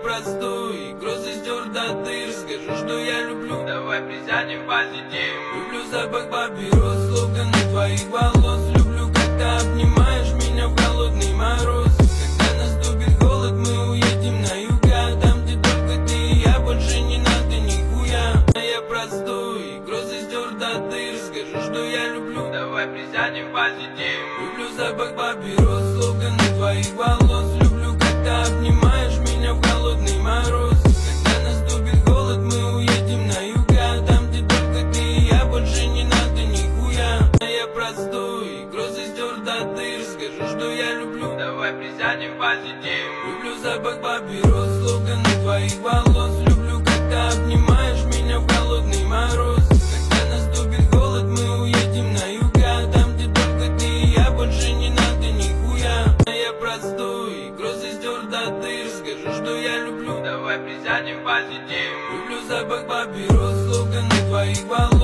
простой, грозы стер до дыр. Скажу, что я люблю, давай присядем позитив. Люблю запах папирос, локоны твоих волос. Люблю, когда обнимаешь меня в холодный мороз. Когда наступит голод, мы уедем на юга. Там, где только ты и я, больше не надо нихуя. Я простой, грозы стер до дыр. Скажу, что я люблю, давай присядем позитив. Люблю запах папирос, локоны твоих волос. Люблю, когда обнимаешь меня в холодный мороз. Когда наступит голод, мы уедем на юга. Там, где только ты и я, больше не надо нихуя. Я простой, грозы стер до дыр. Скажу, что я люблю, давай присядем позитив. Люблю запах папирос, локоны твоих волос. Люблю, когда обнимаешь меня в холодный мороз. Когда наступит голод, мы уедем на юга. Там, где только ты и я, больше не надо нихуя. Я простой, грозы стер до дыр. Скажу, что я люблю, давай присядем позитив. Люблю запах папирос, локоны твоих волос.